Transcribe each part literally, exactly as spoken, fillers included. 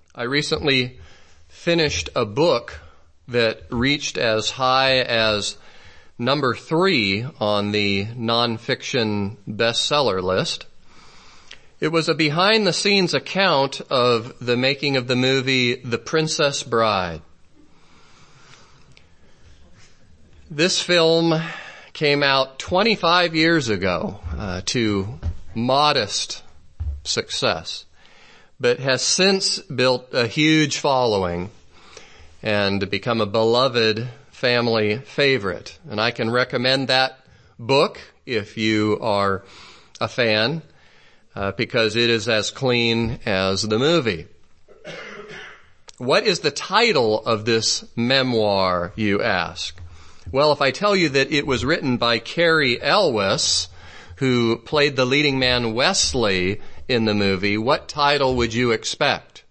I recently finished a book that reached as high as number three on the nonfiction bestseller list. It was a behind-the-scenes account of the making of the movie The Princess Bride. This film came out twenty-five years ago uh, to modest success, but has since built a huge following and become a beloved family favorite. And I can recommend that book if you are a fan, uh, because it is as clean as the movie. What is the title of this memoir, you ask? Well, if I tell you that it was written by Cary Elwes, who played the leading man Wesley in the movie, what title would you expect?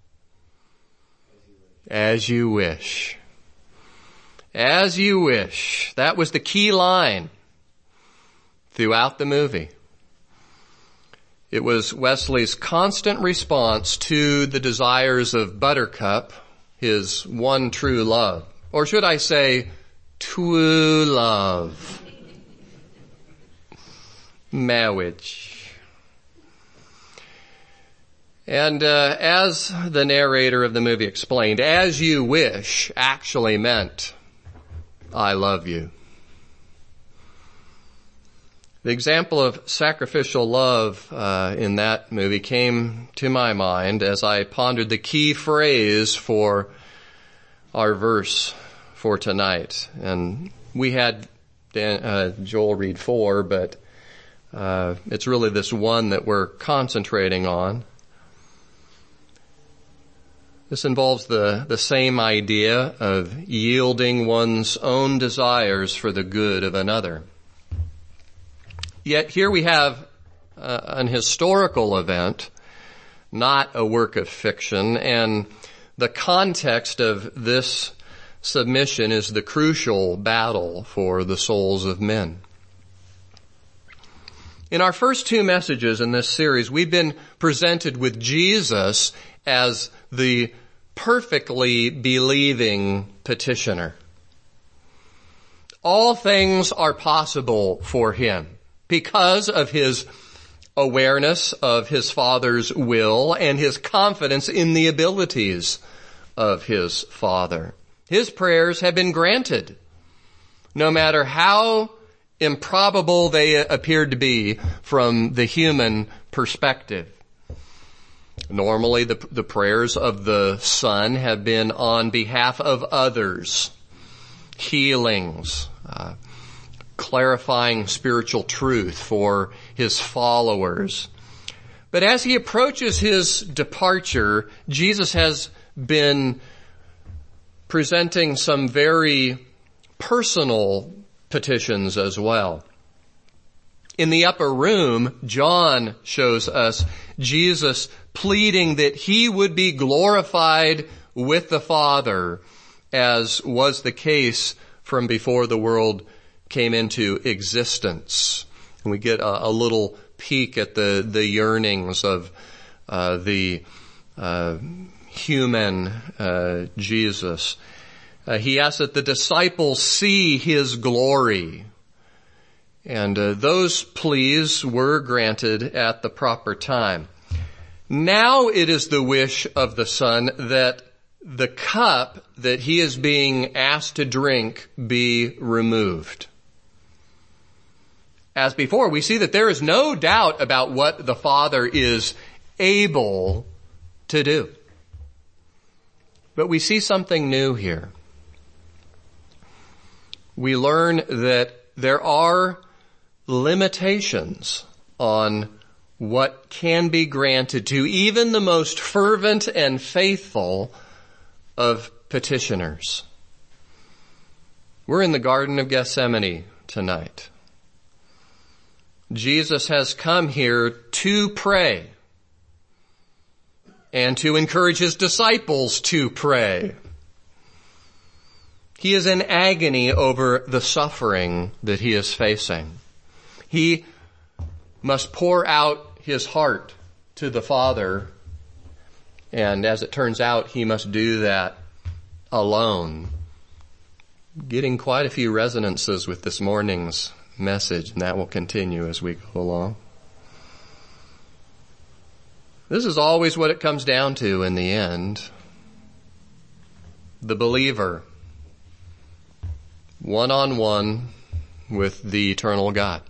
As You Wish. As You Wish. That was the key line throughout the movie. It was Wesley's constant response to the desires of Buttercup, his one true love. Or should I say, true love. Marriage. And uh, as the narrator of the movie explained, As You Wish actually meant, I love you. The example of sacrificial love uh, in that movie came to my mind as I pondered the key phrase for our verse for tonight. And we had Dan, uh, Joel read four, but uh, it's really this one that we're concentrating on. This involves the, the same idea of yielding one's own desires for the good of another. Yet here we have uh, an historical event, not a work of fiction, and the context of this submission is the crucial battle for the souls of men. In our first two messages in this series, we've been presented with Jesus as the perfectly believing petitioner. All things are possible for him because of his awareness of his Father's will and his confidence in the abilities of his Father. His prayers have been granted, no matter how improbable they appeared to be from the human perspective. Normally, the, the prayers of the Son have been on behalf of others, healings, uh, clarifying spiritual truth for his followers. But as he approaches his departure, Jesus has been presenting some very personal petitions as well. In the upper room, John shows us Jesus pleading that he would be glorified with the Father, as was the case from before the world came into existence. And we get a, a little peek at the, the yearnings of uh, the uh, human uh, Jesus. Uh, he asks that the disciples see his glory. And uh, those pleas were granted at the proper time. Now it is the wish of the Son that the cup that he is being asked to drink be removed. As before, we see that there is no doubt about what the Father is able to do. But we see something new here. We learn that there are limitations on what can be granted to even the most fervent and faithful of petitioners. We're in the Garden of Gethsemane tonight. Jesus has come here to pray and to encourage his disciples to pray. He is in agony over the suffering that he is facing. He must pour out his heart to the Father And as it turns out, he must do that alone. Getting quite a few resonances with this morning's message, and that will continue as we go along. This is always what it comes down to in the end. The believer, one-on-one with the eternal God.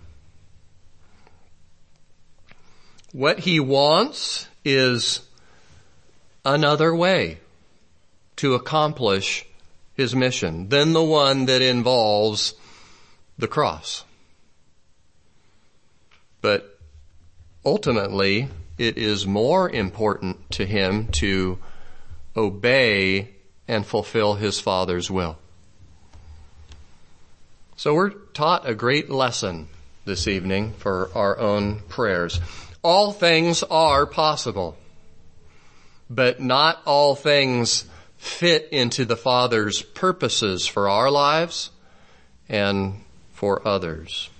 What he wants is another way to accomplish his mission than the one that involves the cross. But ultimately, it is more important to him to obey and fulfill his Father's will. So we're taught a great lesson this evening for our own prayers. All things are possible, but not all things fit into the Father's purposes for our lives and for others.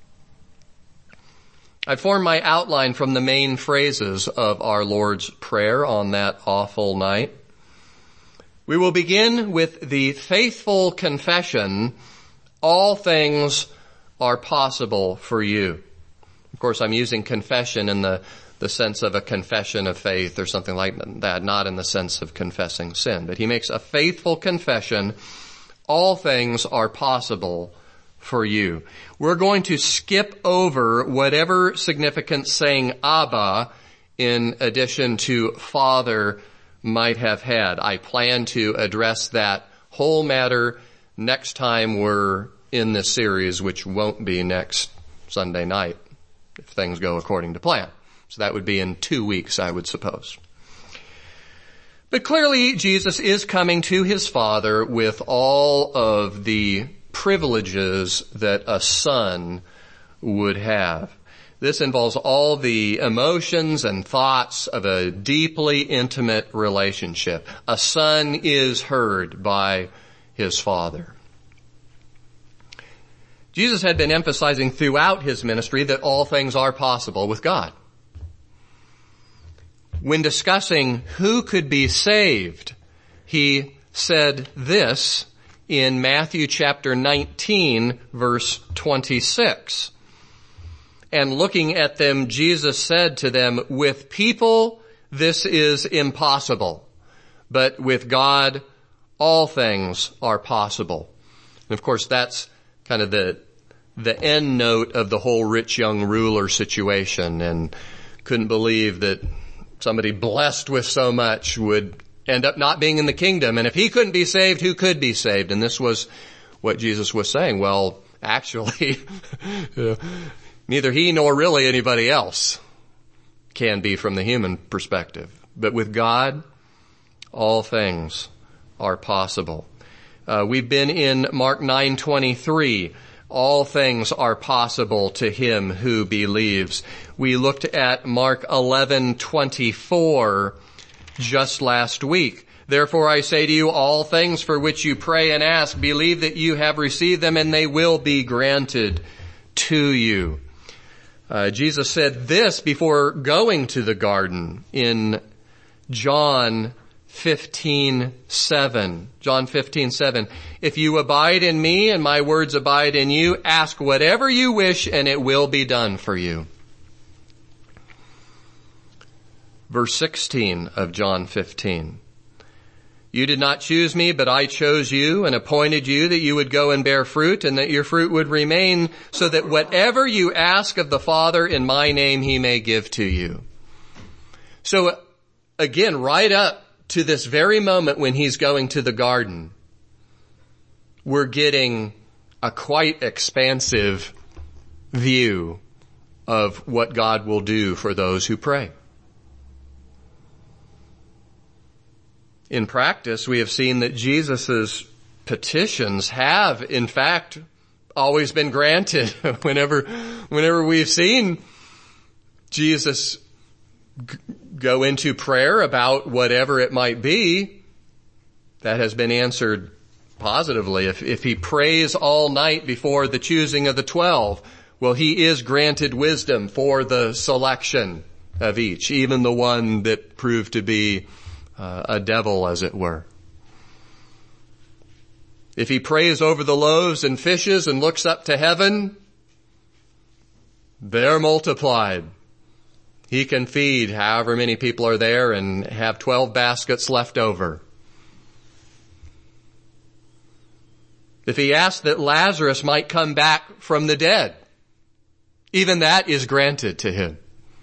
I formed my outline from the main phrases of our Lord's Prayer on that awful night. We will begin with the faithful confession, all things are possible for you. Of course, I'm using confession in the, the sense of a confession of faith or something like that, not in the sense of confessing sin. But he makes a faithful confession, all things are possible for you. We're going to skip over whatever significance saying Abba in addition to Father might have had. I plan to address that whole matter next time we're in this series, which won't be next Sunday night if things go according to plan. So that would be in two weeks, I would suppose. But clearly, Jesus is coming to his Father with all of the privileges that a son would have. This involves all the emotions and thoughts of a deeply intimate relationship. A son is heard by his Father. Jesus had been emphasizing throughout his ministry that all things are possible with God. When discussing who could be saved, he said this in Matthew chapter nineteen, verse twenty-six. And looking at them, Jesus said to them, with people this is impossible, but with God all things are possible. And of course, that's kind of the the end note of the whole rich young ruler situation, and couldn't believe that somebody blessed with so much would end up not being in the kingdom. And if he couldn't be saved, who could be saved? And this was what Jesus was saying. Well, actually, neither he nor really anybody else can be from the human perspective. But with God, all things are possible. Uh, we've been in Mark nine twenty-three. All things are possible to him who believes. We looked at Mark eleven twenty-four just last week. Therefore I say to you, all things for which you pray and ask, believe that you have received them and they will be granted to you. Uh, Jesus said this before going to the garden in John fifteen seven. John fifteen seven. If you abide in me and my words abide in you, ask whatever you wish and it will be done for you. Verse sixteen of John fifteen. You did not choose me, but I chose you and appointed you that you would go and bear fruit and that your fruit would remain, so that whatever you ask of the Father in my name, he may give to you. So again, right up to this very moment when he's going to the garden, we're getting a quite expansive view of what God will do for those who pray. In practice, we have seen that Jesus' petitions have, in fact, always been granted. whenever, whenever we've seen Jesus g- go into prayer about whatever it might be, that has been answered positively. If, if he prays all night before the choosing of the twelve, well, he is granted wisdom for the selection of each, even the one that proved to be uh, a devil, as it were. If he prays over the loaves and fishes and looks up to heaven, they're multiplied. He can feed however many people are there and have twelve baskets left over. If he asks that Lazarus might come back from the dead, even that is granted to him.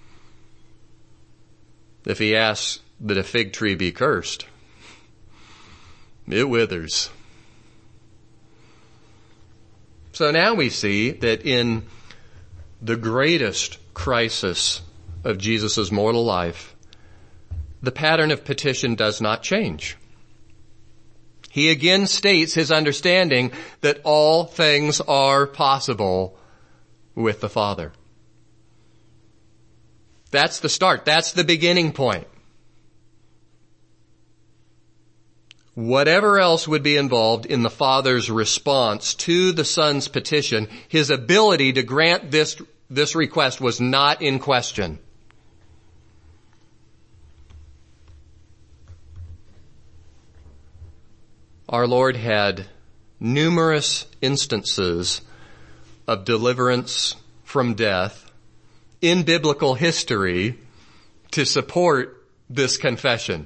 If he asks that a fig tree be cursed, it withers. So now we see that in the greatest crisis of Jesus' mortal life, the pattern of petition does not change. He again states his understanding that all things are possible with the Father. That's the start. That's the beginning point. Whatever else would be involved in the Father's response to the Son's petition, his ability to grant this, this request was not in question. Our Lord had numerous instances of deliverance from death in biblical history to support this confession.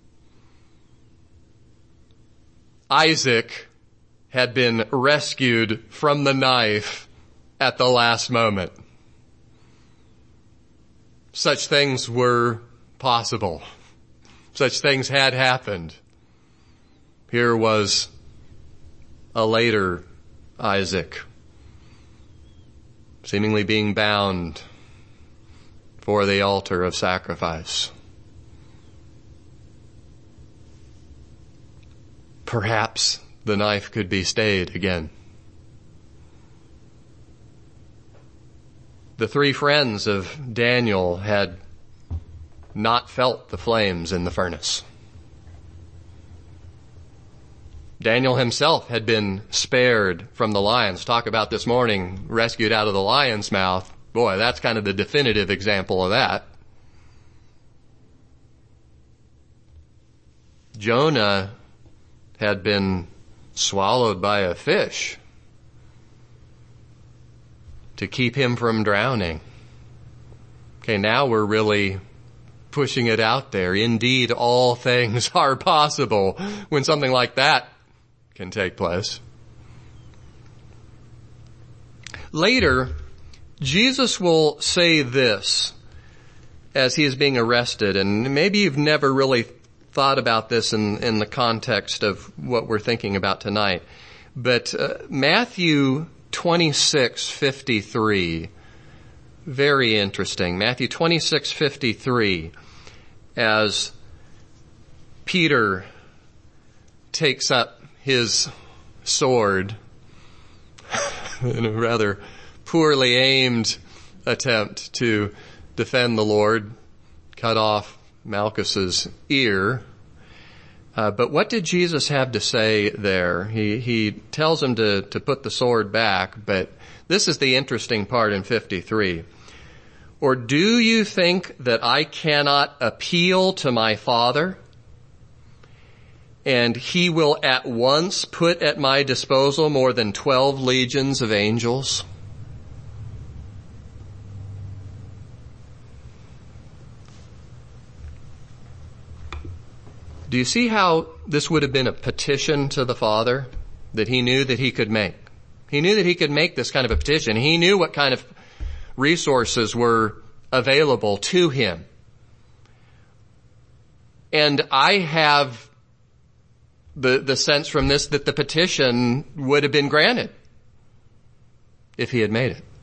Isaac had been rescued from the knife at the last moment. Such things were possible. Such things had happened. Here was a later Isaac, seemingly being bound for the altar of sacrifice. Perhaps the knife could be stayed again. The three friends of Daniel had not felt the flames in the furnace. Daniel himself had been spared from the lions. Talk about this morning, rescued out of the lion's mouth. Boy, that's kind of the definitive example of that. Jonah had been swallowed by a fish to keep him from drowning. Okay, now we're really pushing it out there. Indeed, all things are possible when something like that can take place. Later, Jesus will say this as he is being arrested, and maybe you've never really thought about this in, in the context of what we're thinking about tonight. But uh, Matthew twenty-six fifty-three, very interesting. Matthew twenty-six fifty-three, as Peter takes up his sword in a rather poorly aimed attempt to defend the Lord, cut off Malchus's ear. Uh, but what did Jesus have to say there? He, he tells him to, to put the sword back, but this is the interesting part in fifty-three. Or do you think that I cannot appeal to my Father, and he will at once put at my disposal more than twelve legions of angels? Do you see how this would have been a petition to the Father that he knew that he could make? He knew that he could make this kind of a petition. He knew what kind of resources were available to him. And I have the, the sense from this that the petition would have been granted if he had made it.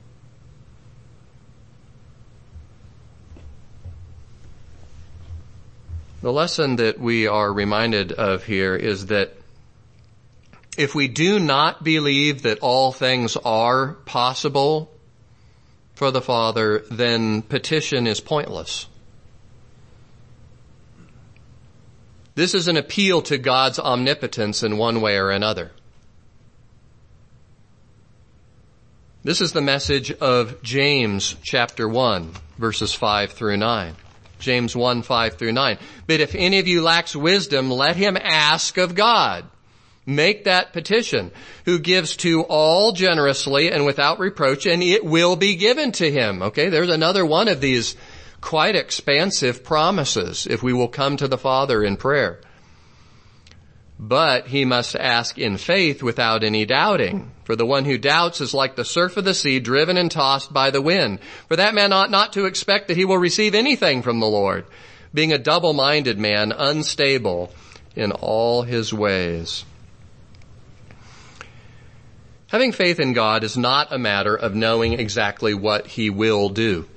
The lesson that we are reminded of here is that if we do not believe that all things are possible for the Father, then petition is pointless. This is an appeal to God's omnipotence in one way or another. This is the message of James chapter one, verses five through nine. James one, five through nine. But if any of you lacks wisdom, let him ask of God. Make that petition, who gives to all generously and without reproach, and it will be given to him. Okay, there's another one of these quite expansive promises if we will come to the Father in prayer. But he must ask in faith without any doubting. For the one who doubts is like the surf of the sea, driven and tossed by the wind. For that man ought not to expect that he will receive anything from the Lord, being a double-minded man, unstable in all his ways. Having faith in God is not a matter of knowing exactly what he will do.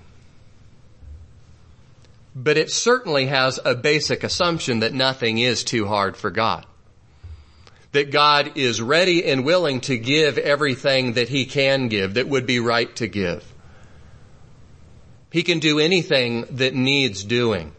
But it certainly has a basic assumption that nothing is too hard for God. That God is ready and willing to give everything that he can give, that would be right to give. He can do anything that needs doing.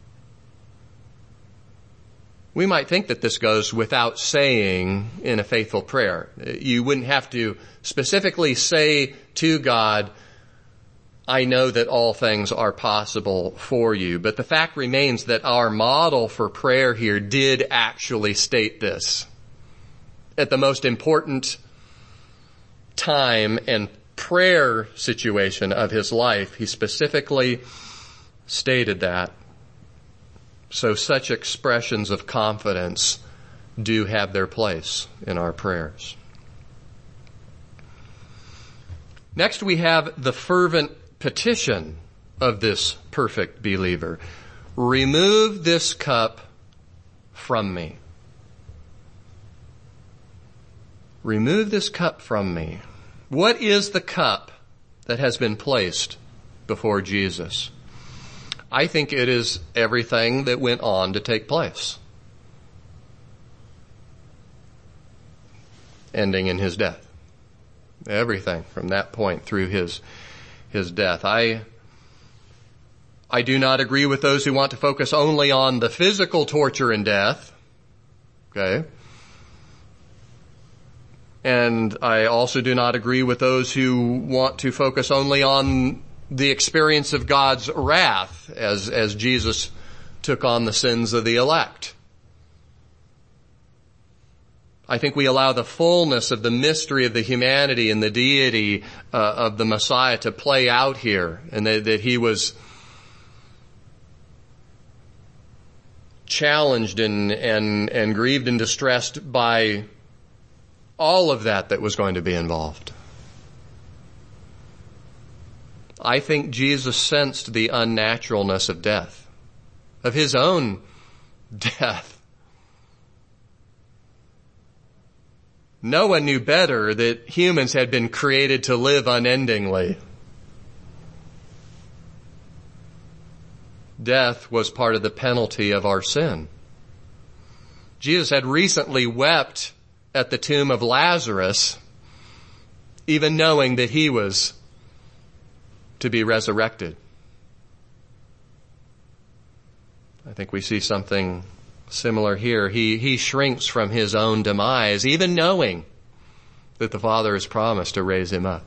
We might think that this goes without saying in a faithful prayer. You wouldn't have to specifically say to God, I know that all things are possible for you. But the fact remains that our model for prayer here did actually state this. At the most important time and prayer situation of his life, he specifically stated that. So such expressions of confidence do have their place in our prayers. Next, we have the fervent petition of this perfect believer. Remove this cup from me. Remove this cup from me. What is the cup that has been placed before Jesus? I think it is everything that went on to take place, ending in his death. Everything from that point through his his death. I I do not agree with those who want to focus only on the physical torture and death. Okay? And I also do not agree with those who want to focus only on the experience of God's wrath as, as Jesus took on the sins of the elect. I think we allow the fullness of the mystery of the humanity and the deity uh, of the Messiah to play out here, and that, that he was challenged and, and, and grieved and distressed by all of that that was going to be involved. I think Jesus sensed the unnaturalness of death, of his own death. No one knew better that humans had been created to live unendingly. Death was part of the penalty of our sin. Jesus had recently wept at the tomb of Lazarus, even knowing that he was to be resurrected. I think we see something similar here. He, he shrinks from his own demise, even knowing that the Father has promised to raise him up.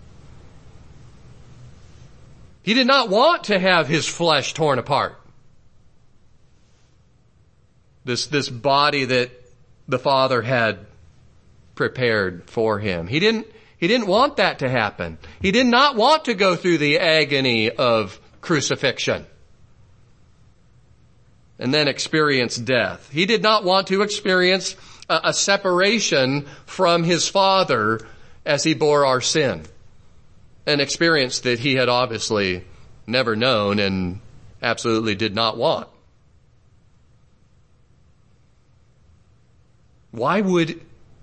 He did not want to have his flesh torn apart. This, this body that the Father had prepared for him. He didn't He didn't want that to happen. He did not want to go through the agony of crucifixion and then experience death. He did not want to experience a, a separation from his Father as he bore our sin, an experience that he had obviously never known and absolutely did not want. Why would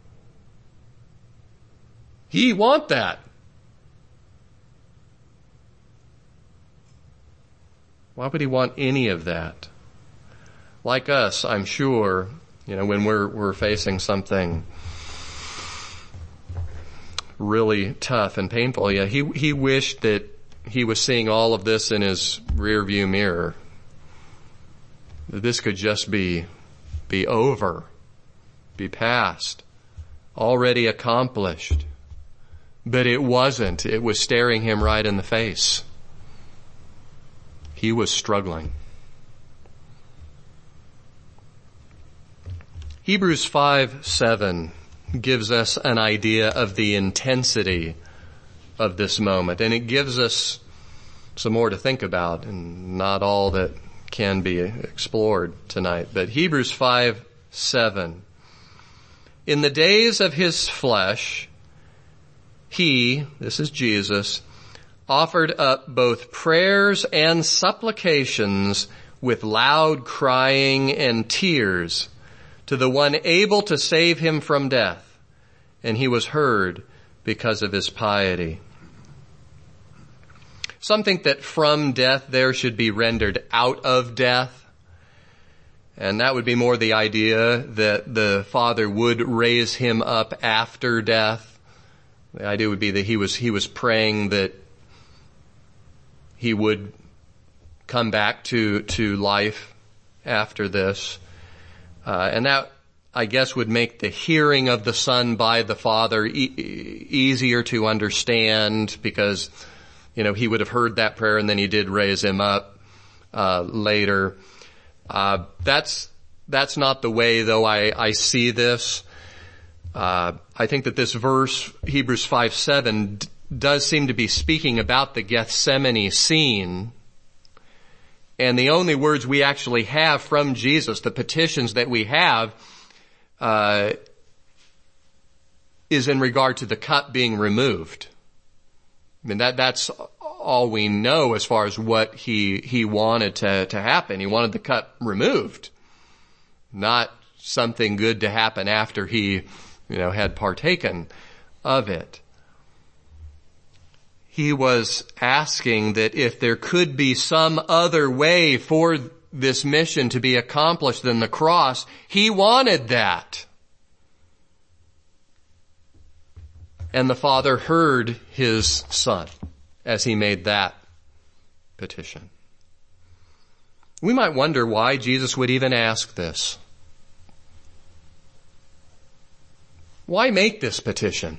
he want that? Why would he want any of that? Like us, I'm sure, you know, when we're we're facing something really tough and painful, yeah, he he wished that he was seeing all of this in his rear view mirror. That this could just be be over, be past, already accomplished. But it wasn't. It was staring him right in the face. He was struggling. Hebrews five seven gives us an idea of the intensity of this moment, and it gives us some more to think about, and not all that can be explored tonight. But Hebrews five seven. In the days of his flesh, he, this is Jesus, offered up both prayers and supplications with loud crying and tears to the one able to save him from death, and he was heard because of his piety. Some think that from death there should be rendered out of death, and that would be more the idea that the Father would raise him up after death. The idea would be that he was he was praying that he would come back to to life after this. Uh, and that, I guess, would make the hearing of the Son by the Father e- easier to understand, because, you know, he would have heard that prayer and then he did raise him up uh, later. Uh, that's that's not the way, though, I, I see this. Uh, I think that this verse, Hebrews five seven, d- does seem to be speaking about the Gethsemane scene. And the only words we actually have from Jesus, the petitions that we have, uh, is in regard to the cup being removed. I mean, that, that's all we know as far as what he, he wanted to, to happen. He wanted the cup removed, not something good to happen after he, you know, had partaken of it. He was asking that if there could be some other way for this mission to be accomplished than the cross, he wanted that. And the Father heard his Son as he made that petition. We might wonder why Jesus would even ask this. Why make this petition?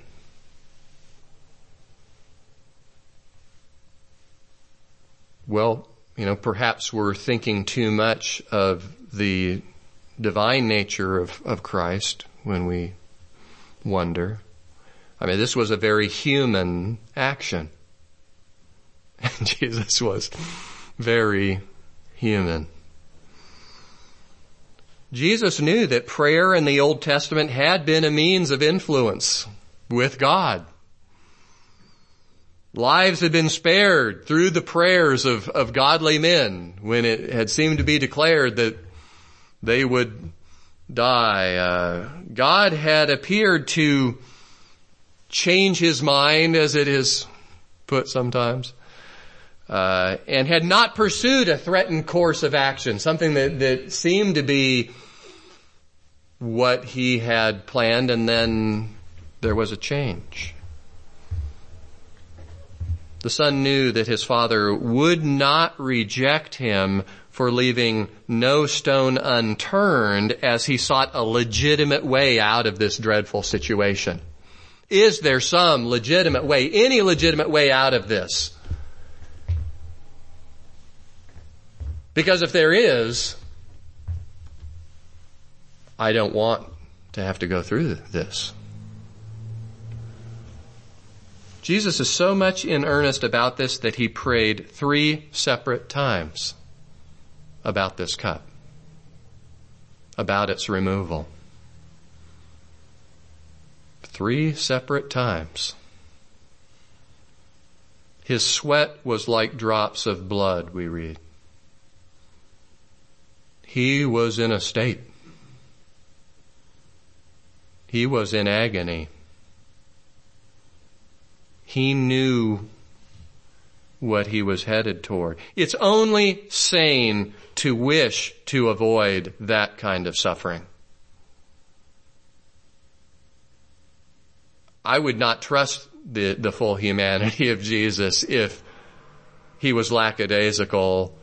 Well, you know, perhaps we're thinking too much of the divine nature of, of Christ when we wonder. I mean, this was a very human action. And Jesus was very human. Jesus knew that prayer in the Old Testament had been a means of influence with God. Lives had been spared through the prayers of, of godly men when it had seemed to be declared that they would die. Uh, God had appeared to change his mind, as it is put sometimes, uh, and had not pursued a threatened course of action, something that, that seemed to be what he had planned, and then there was a change. The Son knew that his Father would not reject him for leaving no stone unturned as he sought a legitimate way out of this dreadful situation. Is there some legitimate way, any legitimate way out of this? Because if there is, I don't want to have to go through this. Jesus is so much in earnest about this that he prayed three separate times about this cup, about its removal. Three separate times. His sweat was like drops of blood, we read. He was in a state. He was in agony. He knew what he was headed toward. It's only sane to wish to avoid that kind of suffering. I would not trust the, the full humanity of Jesus if he was lackadaisical,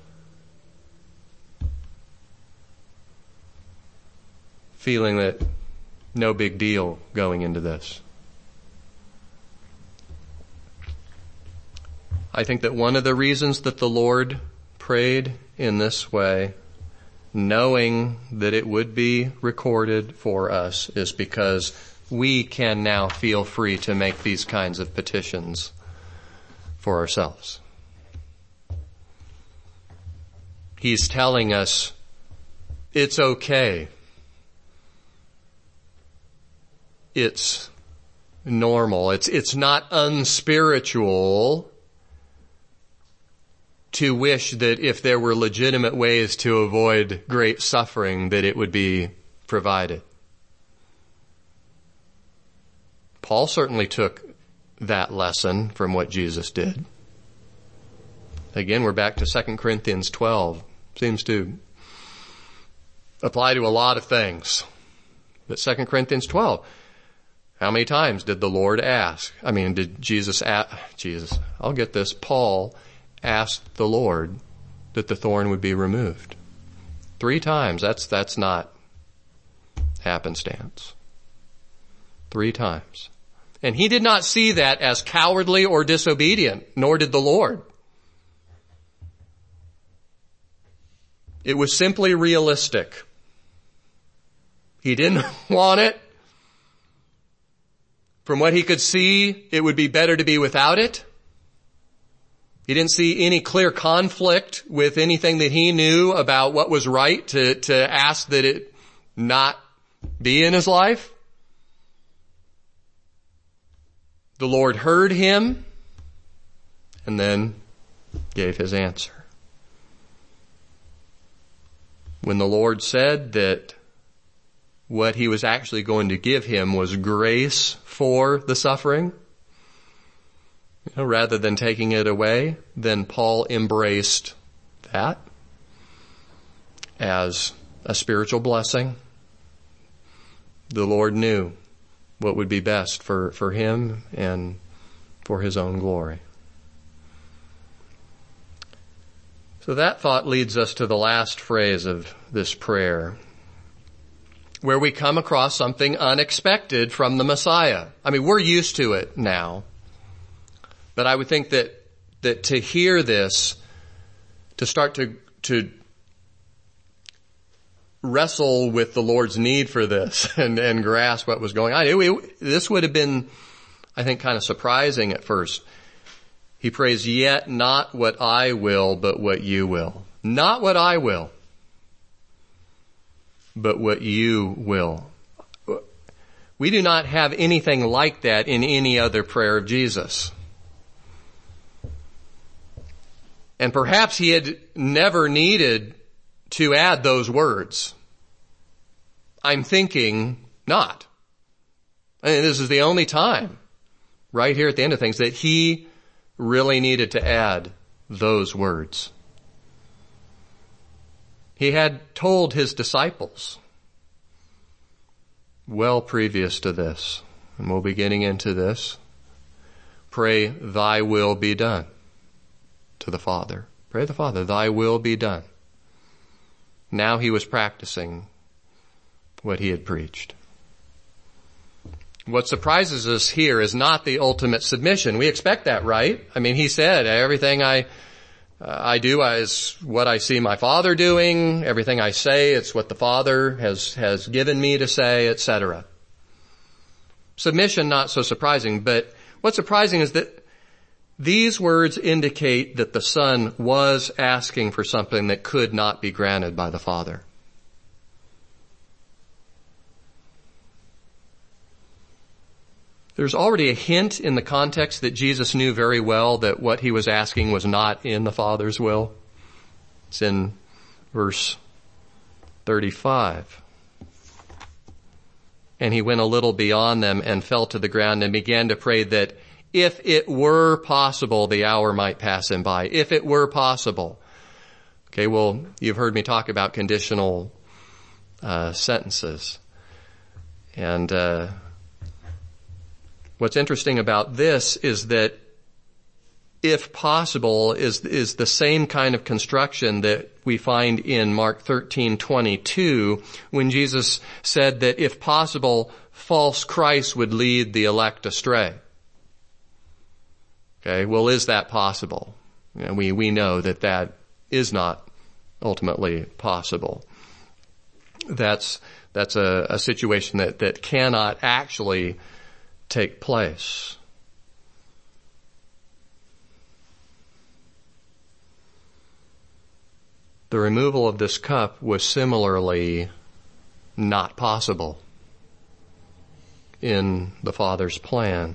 feeling that no big deal going into this. I think that one of the reasons that the Lord prayed in this way knowing that it would be recorded for us, is because we can now feel free to make these kinds of petitions for ourselves. He's telling us it's okay. It's normal. It's, it's not unspiritual to wish that if there were legitimate ways to avoid great suffering, that it would be provided. Paul certainly took that lesson from what Jesus did. Again, we're back to Second Corinthians twelve. Seems to apply to a lot of things. But Second Corinthians twelve, how many times did the Lord ask? I mean, did Jesus ask, Jesus, I'll get this, Paul asked the Lord that the thorn would be removed. Three times. That's, that's not happenstance. Three times. And he did not see that as cowardly or disobedient, nor did the Lord. It was simply realistic. He didn't want it. From what he could see, it would be better to be without it. He didn't see any clear conflict with anything that he knew about what was right to, to ask that it not be in his life. The Lord heard him and then gave his answer. When the Lord said that what he was actually going to give him was grace for the suffering, you know, rather than taking it away, then Paul embraced that as a spiritual blessing. The Lord knew what would be best for, for him and for his own glory. So that thought leads us to the last phrase of this prayer, where we come across something unexpected from the Messiah. I mean, we're used to it now, but I would think that, that to hear this, to start to, to wrestle with the Lord's need for this and, and grasp what was going on, it, it, this would have been, I think, kind of surprising at first. He prays, yet not what I will, but what you will. Not what I will, but what you will. We do not have anything like that in any other prayer of Jesus. And perhaps he had never needed to add those words. I'm thinking not. I mean, this is the only time, right here at the end of things, that he really needed to add those words. He had told his disciples well previous to this, and we'll be getting into this, pray thy will be done to the Father. Pray the Father, thy will be done. Now he was practicing what he had preached. What surprises us here is not the ultimate submission. We expect that, right? I mean, he said, everything I uh, I do is what I see my Father doing. Everything I say, it's what the Father has, has given me to say, et cetera. Submission, not so surprising, but what's surprising is that these words indicate that the Son was asking for something that could not be granted by the Father. There's already a hint in the context that Jesus knew very well that what he was asking was not in the Father's will. It's in verse thirty-five. And he went a little beyond them and fell to the ground and began to pray that if it were possible, the hour might pass him by. If it were possible. Okay, well, you've heard me talk about conditional uh, sentences. And uh what's interesting about this is that if possible is, is the same kind of construction that we find in Mark thirteen twenty-two when Jesus said that if possible, false Christ would lead the elect astray. Okay, well, is that possible? And we, we know that that is not ultimately possible. that's, that's a, a situation that, that cannot actually take place. The removal of this cup was similarly not possible in the Father's plan.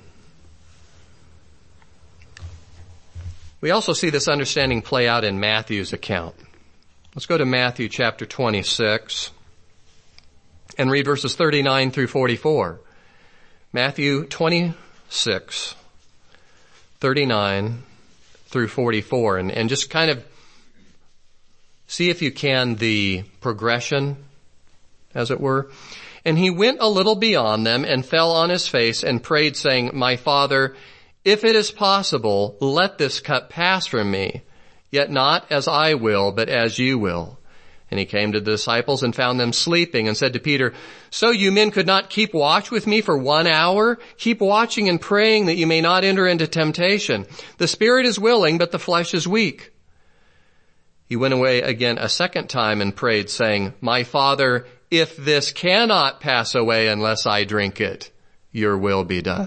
We also see this understanding play out in Matthew's account. Let's go to Matthew chapter twenty-six and read verses thirty-nine through forty-four. Matthew twenty-six, thirty-nine through forty-four, and, and just kind of see if you can the progression, as it were. And he went a little beyond them and fell on his face and prayed, saying, My Father, if it is possible, let this cup pass from me, yet not as I will, but as you will. And he came to the disciples and found them sleeping and said to Peter, So you men could not keep watch with me for one hour? Keep watching and praying that you may not enter into temptation. The spirit is willing, but the flesh is weak. He went away again a second time and prayed, saying, My Father, if this cannot pass away unless I drink it, your will be done.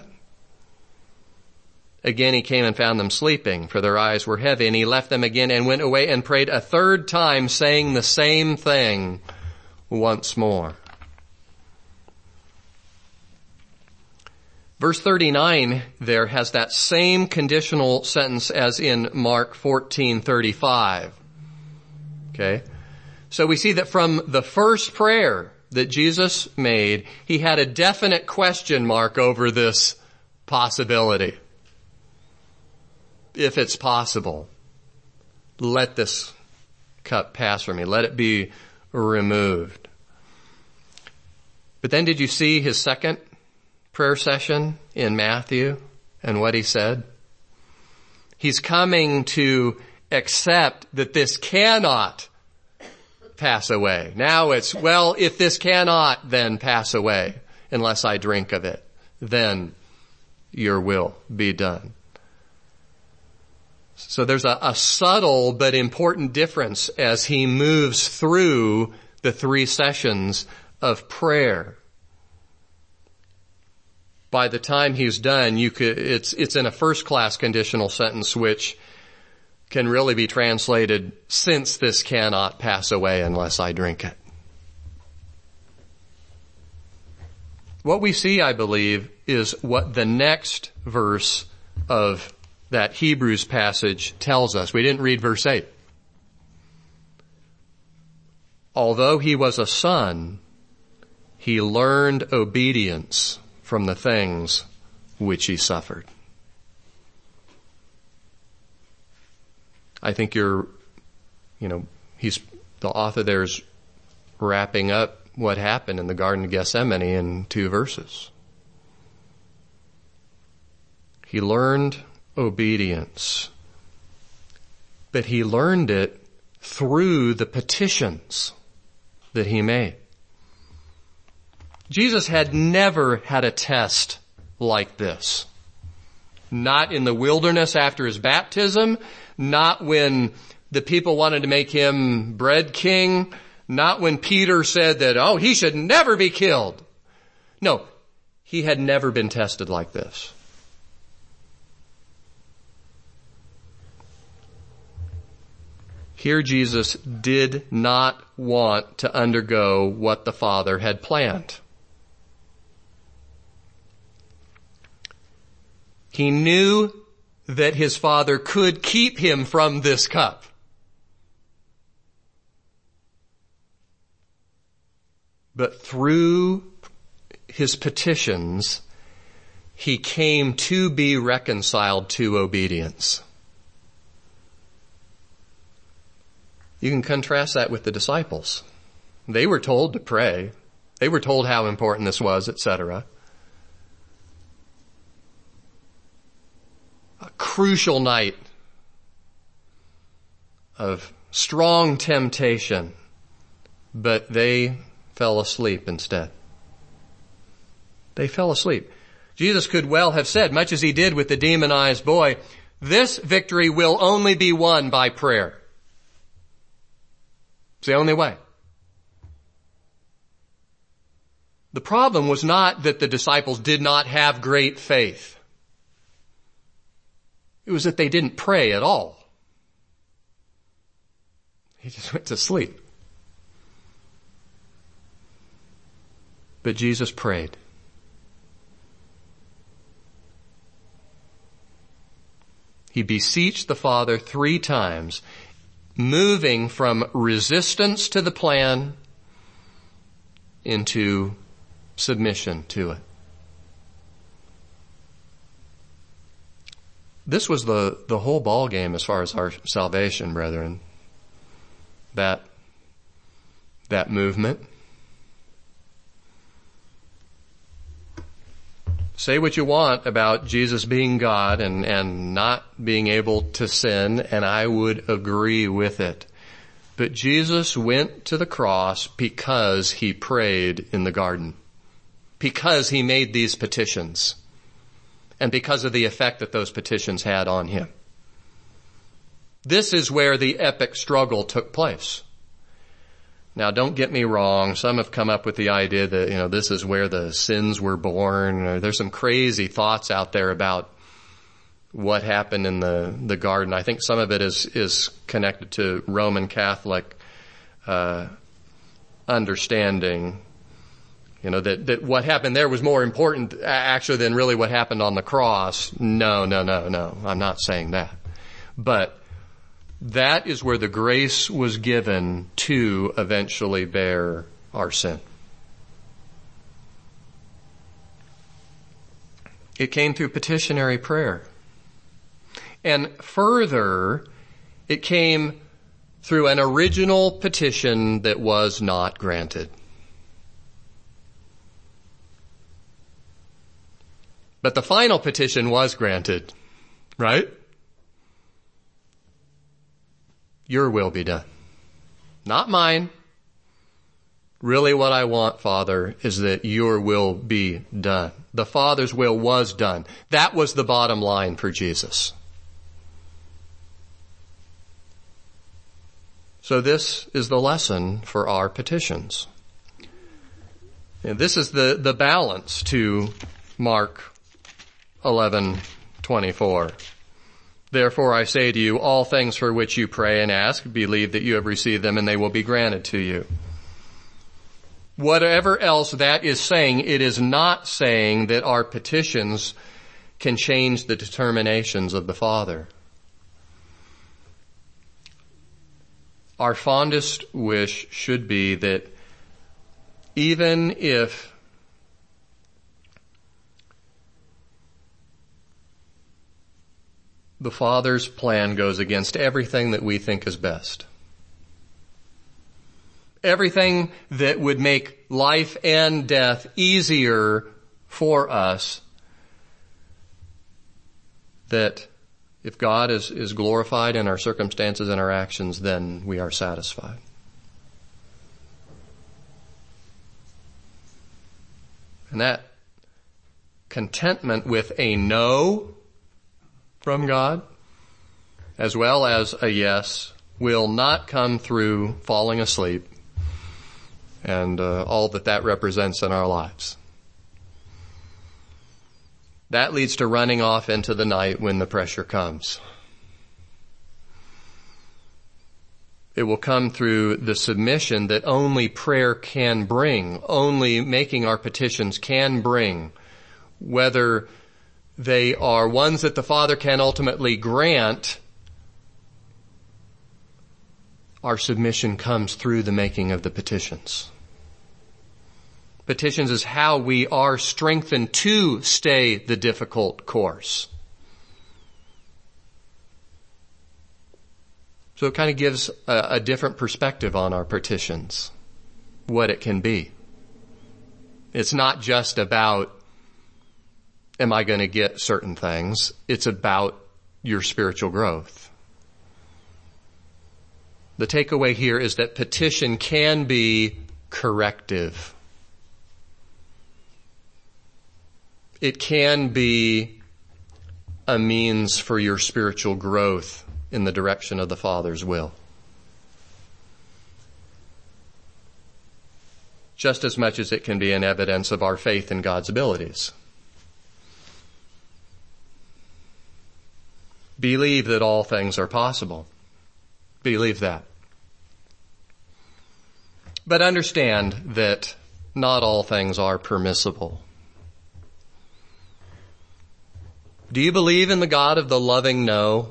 Again he came and found them sleeping, for their eyes were heavy, and he left them again and went away and prayed a third time, saying the same thing once more. Verse thirty-nine there has that same conditional sentence as in Mark fourteen thirty-five. Okay? So we see that from the first prayer that Jesus made, he had a definite question mark over this possibility. If it's possible, let this cup pass from me. Let it be removed. But then did you see his second prayer session in Matthew and what he said? He's coming to accept that this cannot pass away. Now it's, well, if this cannot then pass away unless I drink of it, then your will be done. So there's a, a subtle but important difference as he moves through the three sessions of prayer. By the time he's done, you could, it's, it's in a first class conditional sentence which can really be translated, since this cannot pass away unless I drink it. What we see, I believe, is what the next verse of that Hebrews passage tells us. We didn't read verse eight. Although he was a son, he learned obedience from the things which he suffered. I think you're, you know, he's, the author there is wrapping up what happened in the Garden of Gethsemane in two verses. He learned obedience, but he learned it through the petitions that he made. Jesus had never had a test like this. Not in the wilderness after his baptism, not when the people wanted to make him bread king, not when Peter said that, oh, he should never be killed. No, he had never been tested like this. Here Jesus did not want to undergo what the Father had planned. He knew that his Father could keep him from this cup. But through his petitions, he came to be reconciled to obedience. You can contrast that with the disciples. They were told to pray. They were told how important this was, et cetera. A crucial night of strong temptation, but they fell asleep instead. They fell asleep. Jesus could well have said, much as he did with the demonized boy, this victory will only be won by prayer. It's the only way. The problem was not that the disciples did not have great faith. It was that they didn't pray at all. He just went to sleep. But Jesus prayed. He beseeched the Father three times, moving from resistance to the plan into submission to it. This was the, the whole ball game as far as our salvation, brethren. That, that movement. Say what you want about Jesus being God and, and not being able to sin, and I would agree with it. But Jesus went to the cross because he prayed in the garden. Because he made these petitions. And because of the effect that those petitions had on him. This is where the epic struggle took place. Now, don't get me wrong. Some have come up with the idea that, you know, this is where the sins were born. There's some crazy thoughts out there about what happened in the, the garden. I think some of it is, is connected to Roman Catholic, uh, understanding. You know, that, that what happened there was more important actually than really what happened on the cross. No, no, no, no. I'm not saying that. But that is where the grace was given to eventually bear our sin. It came through petitionary prayer. And further, it came through an original petition that was not granted. But the final petition was granted, right? Your will be done. Not mine. Really what I want, Father, is that your will be done. The Father's will was done. That was the bottom line for Jesus. So this is the lesson for our petitions. And this is the, the balance to Mark eleven twenty-four. Therefore I say to you, all things for which you pray and ask, believe that you have received them and they will be granted to you. Whatever else that is saying, it is not saying that our petitions can change the determinations of the Father. Our fondest wish should be that even if the Father's plan goes against everything that we think is best, everything that would make life and death easier for us, that if God is, is glorified in our circumstances and our actions, then we are satisfied. And that contentment with a no from God, as well as a yes, will not come through falling asleep and uh, all that that represents in our lives. That leads to running off into the night when the pressure comes. It will come through the submission that only prayer can bring, only making our petitions can bring, whether they are ones that the Father can ultimately grant. Our submission comes through the making of the petitions. Petitions is how we are strengthened to stay the difficult course. So it kind of gives a, a different perspective on our petitions, what it can be. It's not just about, am I going to get certain things? It's about your spiritual growth. The takeaway here is that petition can be corrective. It can be a means for your spiritual growth in the direction of the Father's will. just as much as it can be an evidence of our faith in God's abilities. Believe that all things are possible. Believe that. But understand that not all things are permissible. Do you believe in the God of the loving no?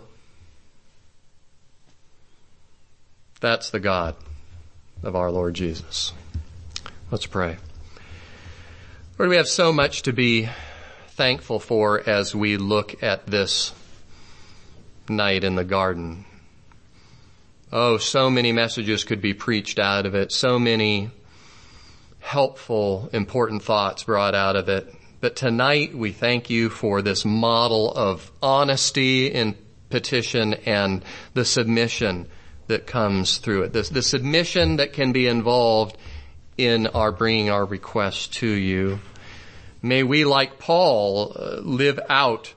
That's the God of our Lord Jesus. Let's pray. Lord, we have so much to be thankful for as we look at this night in the garden. Oh, so many messages could be preached out of it, so many helpful, important thoughts brought out of it. But tonight we thank you for this model of honesty in petition and the submission that comes through it. This, the submission that can be involved in our bringing our requests to you. May we, like Paul, uh, live out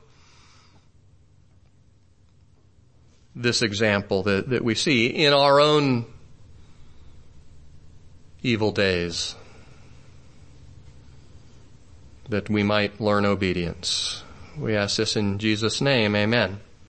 this example that, that we see in our own evil days, that we might learn obedience. We ask this in Jesus' name. Amen.